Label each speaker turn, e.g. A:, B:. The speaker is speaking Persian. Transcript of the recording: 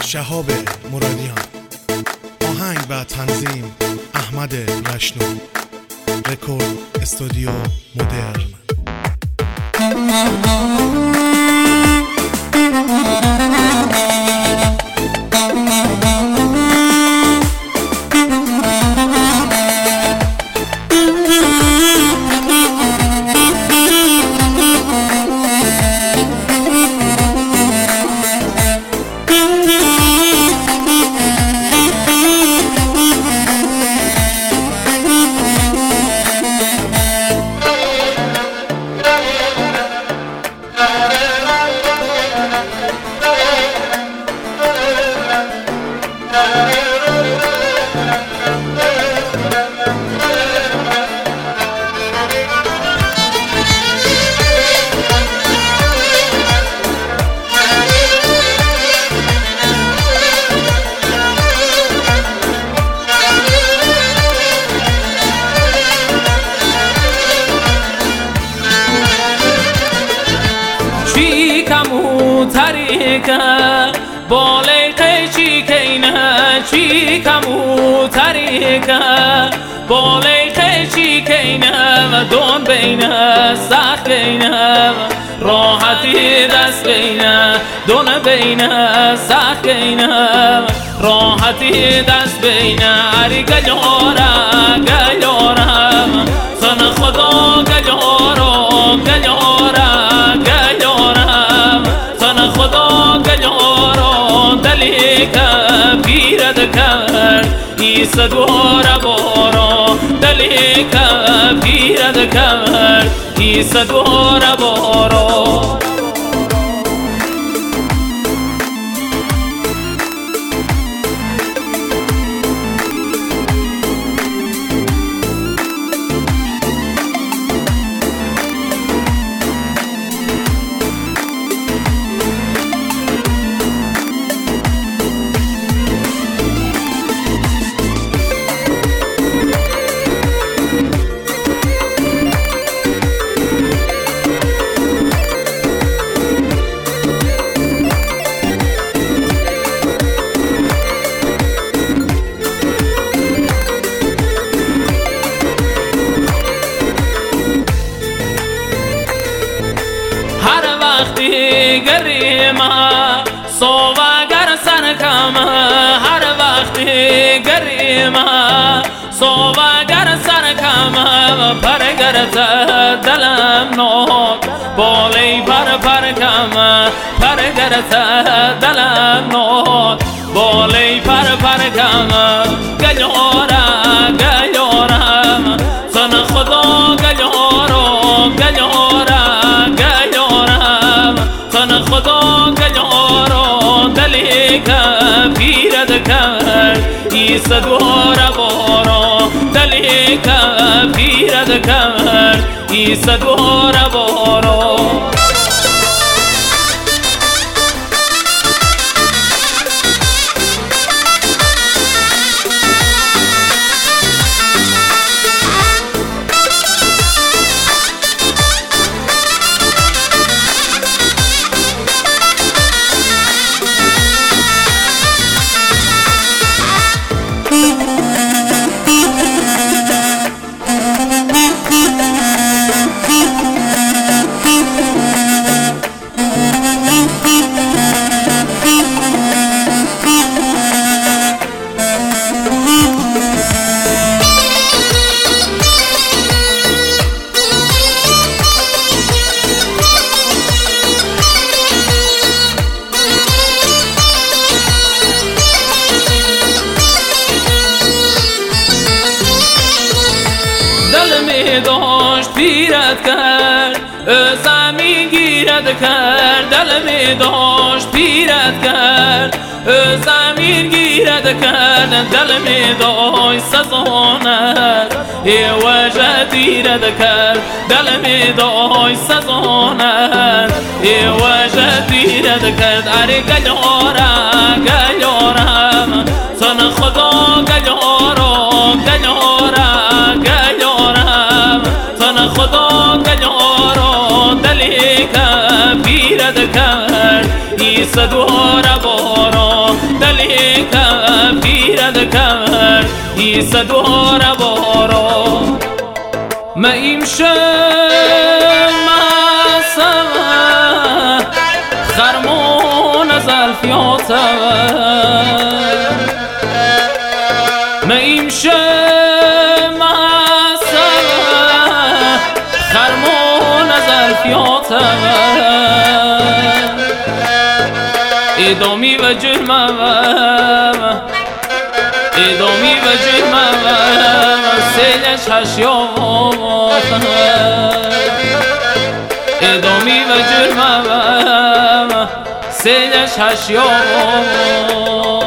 A: شهاب مرادیان. آهنگ و تنظیم احمد رشنو. رکورد استودیو مدرن.
B: تریکه بالای قیچی کینه چی کمو تریکه بالای قیچی کینه و دون بینه سخت بینه راحتی دست بینه دون بینه سخت بینه راحتی دست بینه اری گلیاره گلیاره سن خدا گلیاره گلیاره گلیاره سن خدا گلیاره دلی که پیرد کرد ایسا دوره بارا دلی که پیرد کرد ایسا دوره بارا گریمه صوبگر سرکمه هر وقتی گریمه صوبگر سرکمه پرگرت دلم نود بالی پرکمه پرگرت دلم نود بالی پرکمه گلیاره گلیاره سن خدا گلیاره گلیاره سن خدا گلیاره دلی که پیرد کرد ایسا دوره بارا دلی که پیرد کرد ایسا دوره بارا دل می داشت پیرد کرد زمین گیرد کرد دل می داشت پیرد کرد زمین گیرد کرد دل می داشت سزاند وجه دیرد کرد دل می داشت سزاند وجه دیرد کرد اری گلیاره گلیاره سن خدا گلیاره گلیاره گلیاره سن خدا گلیاره دلی که پیرد کرد ایسا دوره بارا نیست دوره بارا ما ایمشه مسمه خرمون از الفیاته ما ایمشه مسمه خرمون از الفیاته ایدامی و جرمه ایدامی و جرمه سیلش هشیات ایدامی و جرمه سیلش هشیات